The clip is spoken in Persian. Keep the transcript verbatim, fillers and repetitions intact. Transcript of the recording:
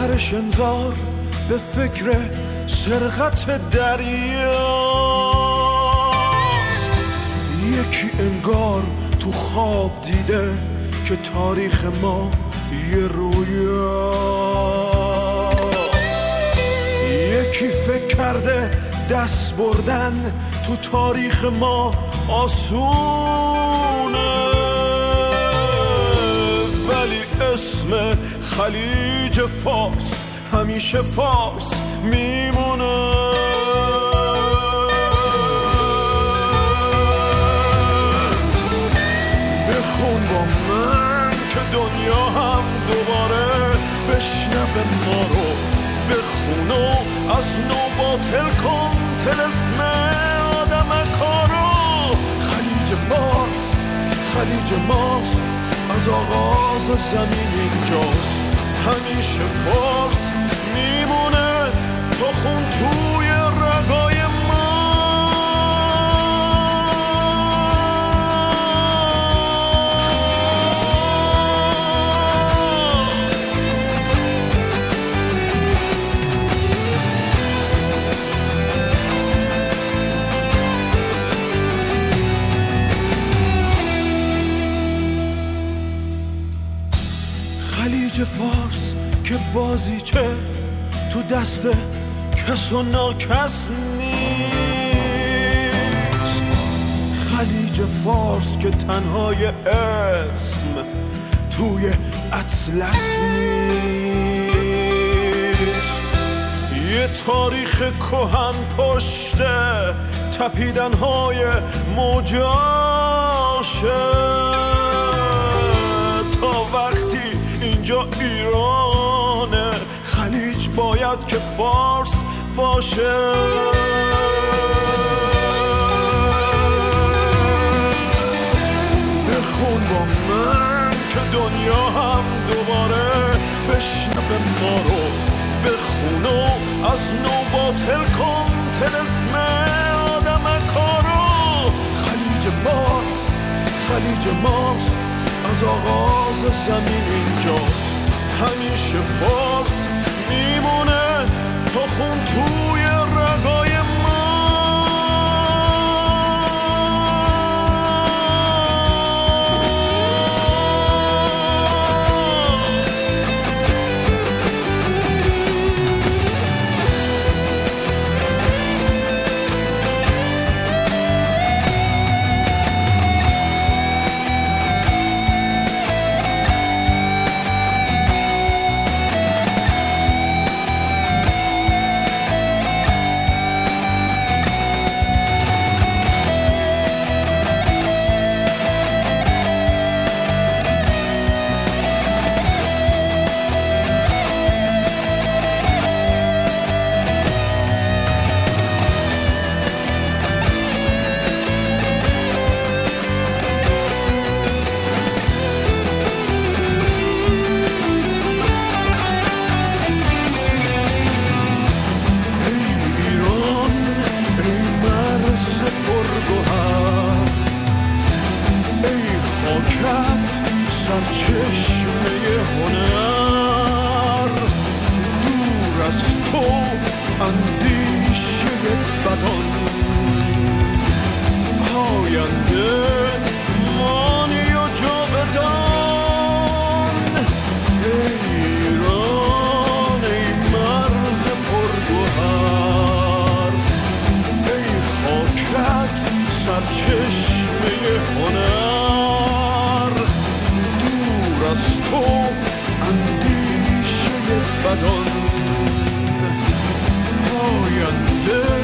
سرش انذار به فکر سرقت دریاست. یکی انگار تو خواب دیده که تاریخ ما یه رویاست. یکی فکر کرده دست بردن تو تاریخ ما آسونه، ولی اسم خلیج فارس همیشه فارس میمونه. بخون با من که دنیا هم دوباره بشنوه ما رو، بخون و از نو باطل کن طلسم آدم کارو. خلیج فارس خلیج ماست، از آغاز زمین اینجاست، همیشه فارس میمونه تا خون توی رگای خلیج فارس که بازیچه تو دست کس و ناکس نیست. خلیج فارس که تنهای اسم توی اطلس نیست. یه تاریخ کهن پشته تپیدنهای موجاشه، تا وقتی اینجا ایرانه خلیج باید که فارس باشه. بخون با من که دنیا هم دوباره بشنوه ما رو، بخون و از نو باطل کن طلسم آدم کارو. خلیج فارس خلیج ماست، از آغاز زمین اینجاست، همیشه فارس میمونه تا خون توی رگای سرچشمه هنر، دور از تو اندیشه بدان، پاینده مانی و جاودان. ایران ای مرز پرگوهر، ای خاکت سرچشمه هنر، از تو اندیشه بدان، پاینده